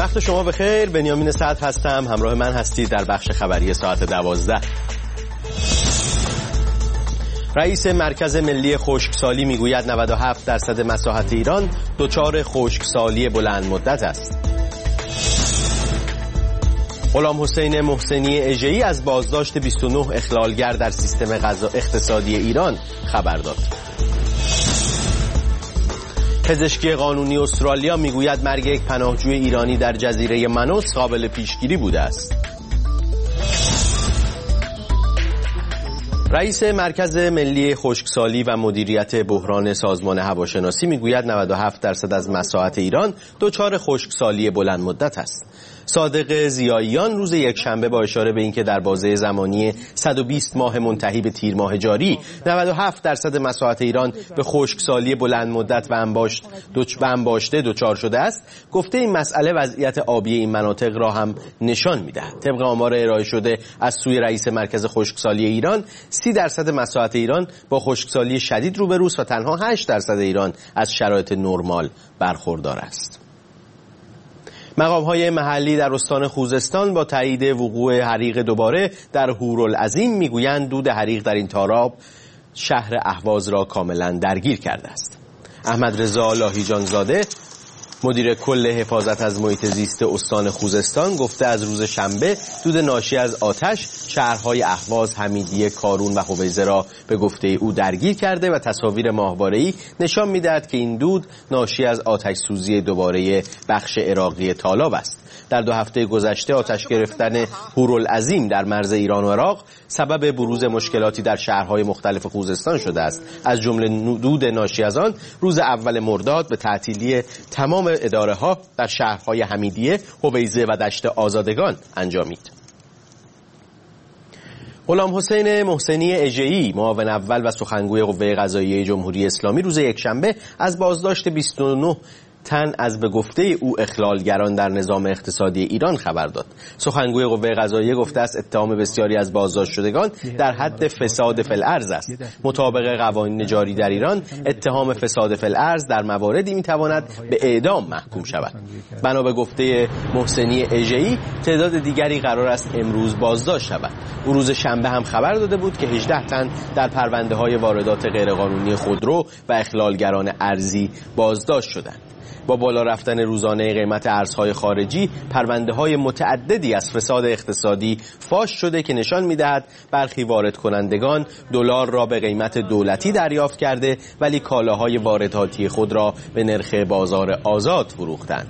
وقت شما بخیر. بنیامین صدر هستم، همراه من هستید در بخش خبری ساعت 12. رئیس مرکز ملی خشکسالی میگوید 97% مساحت ایران دچار خشکسالی بلند مدت است. غلام حسین محسنی اژه‌ای از بازداشت 29 اخلالگر در سیستم اقتصادی ایران خبر داد. پزشکی قانونی استرالیا میگوید مرگ یک پناهجوی ایرانی در جزیره منوس قابل پیشگیری بوده است. رئیس مرکز ملی خشکسالی و مدیریت بحران سازمان هواشناسی میگوید 97% از مساحت ایران دچار خشکسالی بلند مدت است. صادق ضیاییان روز یکشنبه با اشاره به اینکه در بازه زمانی 120 ماه منتهی به تیر ماه جاری 97% مساحت ایران به خشکسالی بلند مدت و انباشته دچار شده است، گفته این مسئله وضعیت آبی این مناطق را هم نشان می‌دهد. طبق آمار ارائه شده از سوی رئیس مرکز خشکسالی ایران، 30% مساحت ایران با خشکسالی شدید روبروست و تنها 8% ایران از شرایط نرمال برخوردار است. مقام‌های محلی در استان خوزستان با تایید وقوع حریق دوباره در هورالعظیم میگویند دود حریق در این تاراب شهر اهواز را کاملا درگیر کرده است. احمد رضا لاهیجان زاده مدیر کل حفاظت از محیط زیست استان خوزستان گفته از روز شنبه دود ناشی از آتش شهرهای اهواز، حمیدیه، کارون و هویزه را به گفته او درگیر کرده و تصاویر ماهواره‌ای نشان می‌دهد که این دود ناشی از آتش سوزی دوباره بخش عراقی تالاب است. در 2 هفته گذشته آتش گرفتن هورالعظیم در مرز ایران و عراق سبب بروز مشکلاتی در شهرهای مختلف خوزستان شده است. از جمله دود ناشی از آن روز اول مرداد به تعطیلی تمام اداره‌ها در شهرهای حمیدیه، هویزه و دشت آزادگان انجامید. غلام حسین محسنی اژه‌ای معاون اول و سخنگوی قوه قضاییه جمهوری اسلامی روز یکشنبه از بازداشت 29 تن از به گفته او اخلالگران در نظام اقتصادی ایران خبر داد. سخنگوی قوه قضاییه گفته است اتهام بسیاری از بازداشت شدگان در حد فساد فی الارض است. مطابق قوانین جاری در ایران اتهام فساد فی الارض در مواردی میتواند به اعدام محکوم شود. بنا به گفته محسنی اژه‌ای تعداد دیگری قرار است امروز بازداشت شود. او روز شنبه هم خبر داده بود که 18 تن در پرونده‌های واردات غیرقانونی خودرو و اخلالگران ارضی بازداشت شدند. با بالا رفتن روزانه قیمت ارزهای خارجی، پرونده‌های متعددی از فساد اقتصادی فاش شده که نشان می‌دهد برخی وارد کنندگان دلار را به قیمت دولتی دریافت کرده ولی کالاهای وارداتی خود را به نرخ بازار آزاد فروختند.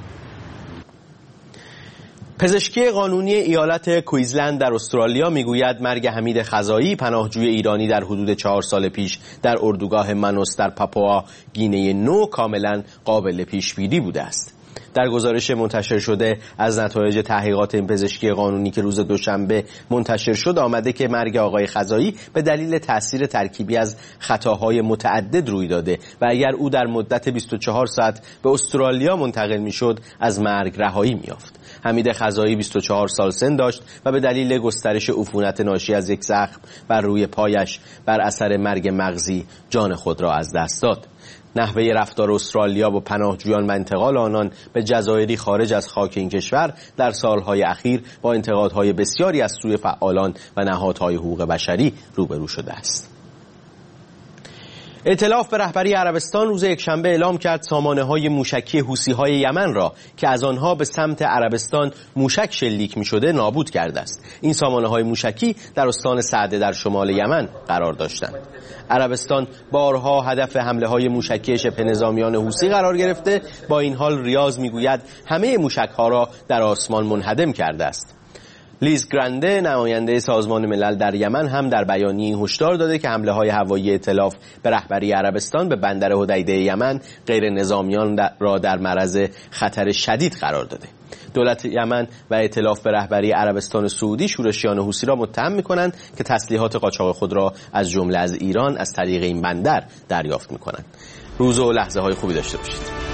پزشکی قانونی ایالت کویزلند در استرالیا میگوید مرگ حمید خزایی پناهجوی ایرانی در حدود 4 سال پیش در اردوگاه منوس در پاپوا گینه نو کاملا قابل پیش‌بینی بوده است. در گزارش منتشر شده از نتایج تحقیقات این پزشکی قانونی که روز دوشنبه منتشر شد آمده که مرگ آقای خزایی به دلیل تاثیر ترکیبی از خطاهای متعدد روی داده و اگر او در مدت 24 ساعت به استرالیا منتقل میشد از مرگ رهایی می‌یافت. حمید خزایی 24 سال سن داشت و به دلیل گسترش عفونت ناشی از یک زخم بر روی پایش بر اثر مرگ مغزی جان خود را از دست داد. نحوه رفتار استرالیا با پناهجویان و انتقال آنان به جزایری خارج از خاک این کشور در سالهای اخیر با انتقادهای بسیاری از سوی فعالان و نهادهای حقوق بشری روبرو شده است. ائتلاف به رهبری عربستان روز یکشنبه اعلام کرد سامانه‌های موشکی حوثی‌های یمن را که از آنها به سمت عربستان موشک شلیک می‌شده نابود کرده است. این سامانه‌های موشکی در استان سعده در شمال یمن قرار داشتند. عربستان بارها هدف حمله‌های موشکی شبه نظامیان حوثی قرار گرفته، با این حال ریاض می‌گوید همه موشک‌ها را در آسمان منهدم کرده است. لیز گرانده نماینده سازمان ملل در یمن هم در بیانیه‌ای هشدار داده که حمله‌های هوایی ائتلاف به رهبری عربستان به بندر حدیده یمن غیر نظامیان را در معرض خطر شدید قرار داده. دولت یمن و ائتلاف به رهبری عربستان سعودی شورشیان حوثی را متهم می‌کنند که تسلیحات قاچاق خود را از جمله از ایران از طریق این بندر دریافت می‌کنند. روز و لحظه‌های خوبی داشته باشید.